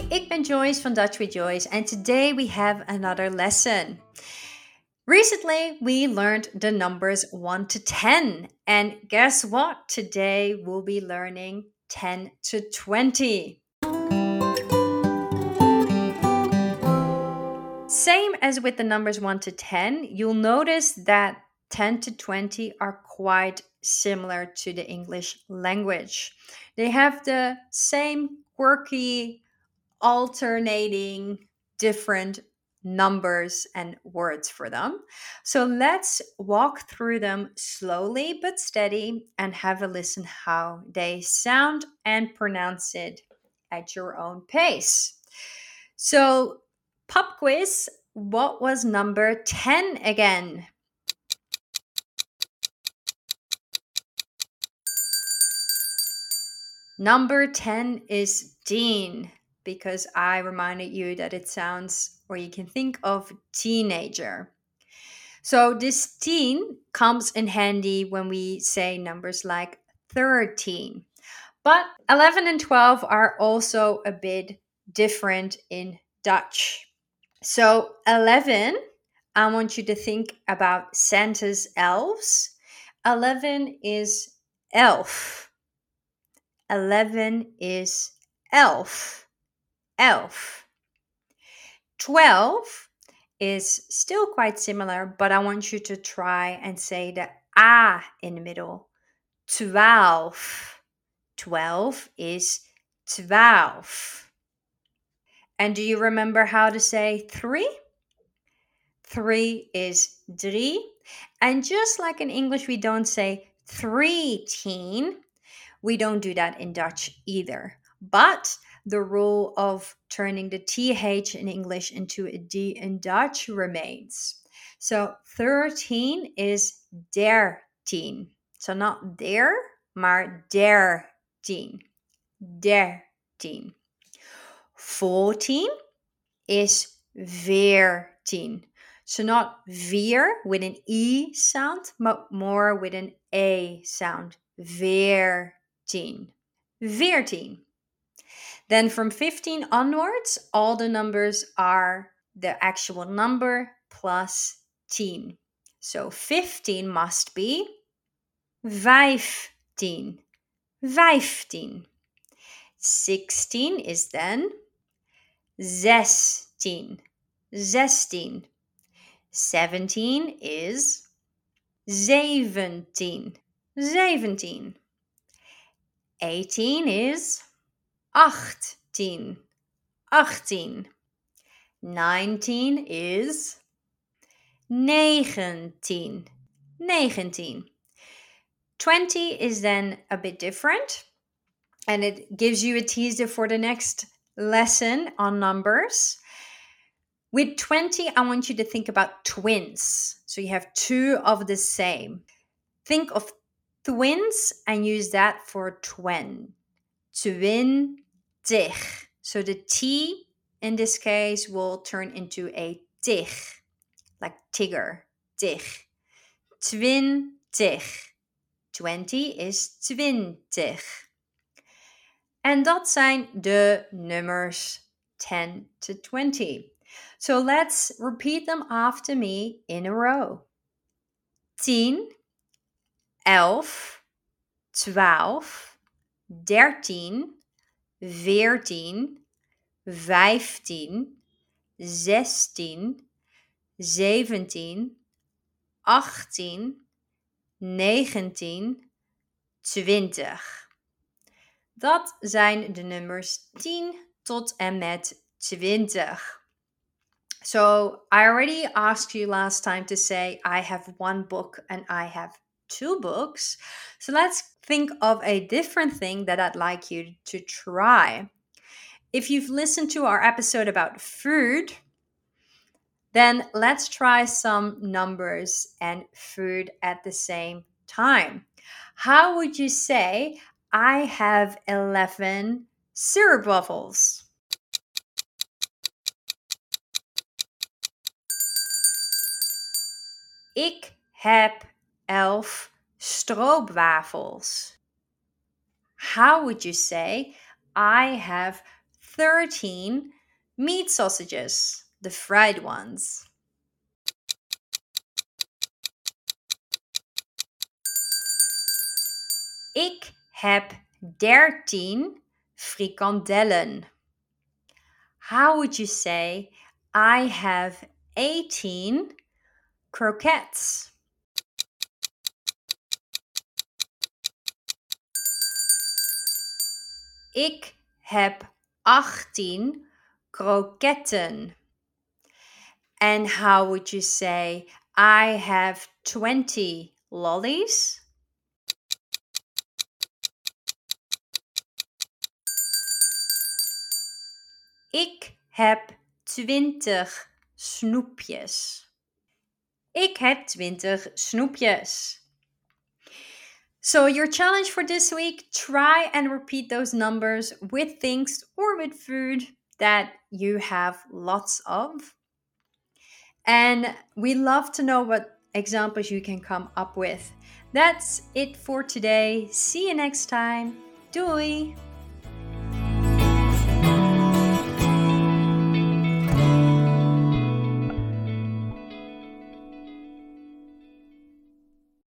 ik ben Joyce van Dutch with Joyce, and today we have another lesson. Recently, we learned the numbers 1 to 10, and guess what? Today we'll be learning 10 to 20. Same as with the numbers 1 to 10, you'll notice that 10 to 20 are quite similar to the English language. They have the same quirky, alternating, different numbers and words for them. So let's walk through them slowly but steady and have a listen how they sound and pronounce it at your own pace. So, pop quiz, what was number 10 again? Number 10 is Dean, because I reminded you that it sounds, or you can think of teenager. So this teen comes in handy when we say numbers like 13. But 11 and 12 are also a bit different in Dutch. So 11, I want you to think about Santa's elves. 11 is elf. 11 is elf. Elf. 12 is still quite similar, but I want you to try and say the A in the middle. 12. 12 is 12. And do you remember how to say 3? 3 is drie. And just like in English, we don't say 3-teen. We don't do that in Dutch either. But the rule of turning the TH in English into a D in Dutch remains. So 13 is 13. So not der, maar 13. 13. 14 is 14. So not veer with an E sound, but more with an A sound. 14. 14. Then from 15 onwards, all the numbers are the actual number plus 10. So 15 must be 15. 15. 16 is then 16. 16. 17 is 17. 17. 18 is 18. 18. 19 is 19. 19. 20 is then a bit different, and it gives you a teaser for the next lesson on numbers. With 20, I want you to think about twins. So you have two of the same. Think of twins and use that for twen. Twintig. So the T in this case will turn into a tig, like tigger, tig. 20. 20 is 20. En dat zijn de nummers 10 to 20. So let's repeat them after me in a row. 10, 11, 12, 13, 14, 15, 16, 17, 18, 19, 20. Dat zijn de nummers 10 tot en met 20. So I already asked you last time to say I have one book and I have two books. So let's think of a different thing that I'd like you to try. If you've listened to our episode about food, then let's try some numbers and food at the same time. How would you say I have 11 syrup waffles? Ik heb 11 stroopwafels. How would you say I have 13 meat sausages, the fried ones. Ik heb 13 frikandellen. How would you say I have 18 croquettes? Ik heb 18 kroketten. And how would you say I have 20 lollies? Ik heb 20 snoepjes. Ik heb 20 snoepjes. So your challenge for this week, try and repeat those numbers with things or with food that you have lots of. And we love to know what examples you can come up with. That's it for today. See you next time. Doei!